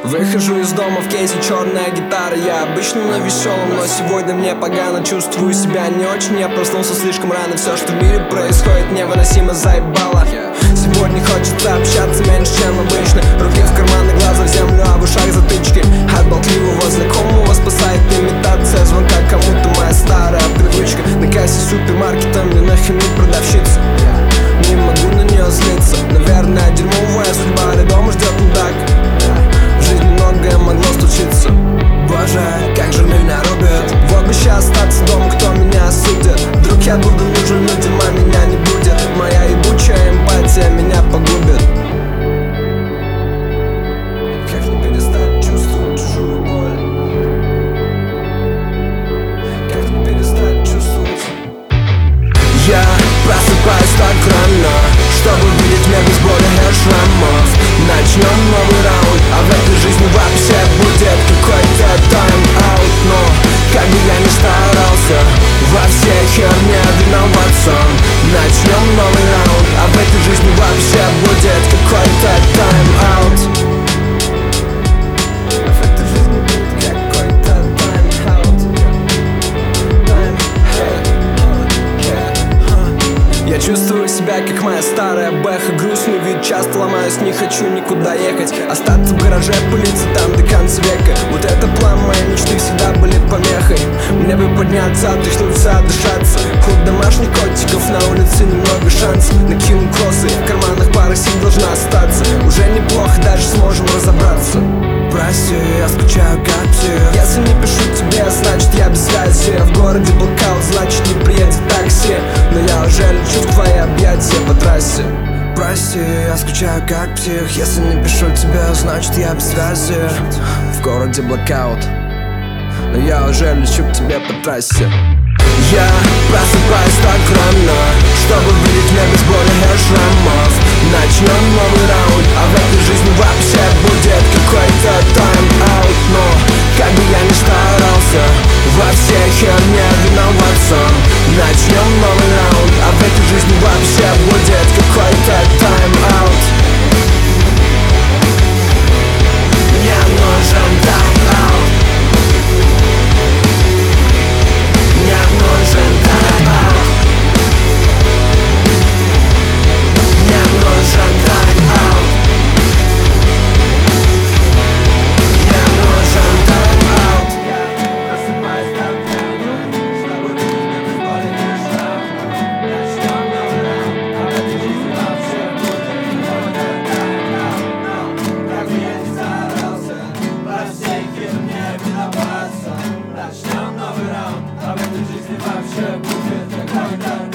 Выхожу из дома в кейсе черная гитара. Я обычно на веселом, но сегодня мне погано. Чувствую себя не очень, я проснулся слишком рано. Все, что в мире происходит, невыносимо заебало. Сегодня хочется общаться меньше, чем обычно. Руки в карманы, глаза в землю, а в ушах затычки. От болтливого знакомого спасает имитация звонка кому-то, моя старая привычка. На кассе супермаркета мне нахамит продавщица. Не могу на нее злиться. Наверное, дерьмовая судьба рядом ждет мудак. В жизни многое могло случиться. Боже, как же меня рубят. Вот бы сейчас остаться дома, кто меня осудит. Вдруг я буду нужен людям, а меня не будет. Моя ебучая эмпатия меня погубит. Как не перестать чувствовать чужую боль? Как не перестать чувствовать? Я просыпаюсь так рано, чтобы видеть меня без боли и шрамов. Начнем новый раунд, а в этой жизни вообще будет какой-то тайм-аут. Но как бы я ни старался, во всей херне виноват сам. Начнем новый раунд, а в этой жизни вообще будет какой-то тайм-аут. В этой жизни будет какой-то тайм-аут. Я чувствую себя, как моя старая бэха. Грустный вид, часто ломаюсь, не хочу никуда ехать. Остаться в гараже, пылиться там до конца века. Вот это план, моей мечты всегда были помехой. Мне бы подняться, отряхнуться, отдышаться. Клуб домашних котиков, на улице немного шансов. Накину кроссы, в карманах пара сил должна остаться. Уже неплохо, даже сможем разобраться. Прости, я скучаю как псих. Если не пишу тебе, значит я без связи. В городе блокаут, значит не приедет такси. Но я уже лечу в твои объятия по трассе. Прости, я скучаю как псих. Если не пишу тебе, значит я без связи. В городе блокаут, но я уже лечу к тебе по трассе. Я просыпаюсь так рано, чтобы видеть меня без боли и шрамов. Начнем новый раунд, а в этой жизни вообще будет какой-то тайм-аут. Но как бы я ни старался, во всей херне виноват сам. Начнем новый раунд, а в этой жизни вообще будет какой-то тайм-аут. Мне нужен тайм-аут. Мне нужен тайм-аут. Мне нужен тайм-аут. Мне нужен тайм-аут. Я просыпаюсь так рано, чтобы видеть меня без боли и шрам. Начнем новый раунд, а в этой жизни вообще будет какой-то тайм-аут. Как бы я ни старался, во всей херне виноват сам. Начнем новый раунд, а в этой жизни вообще будет какой-то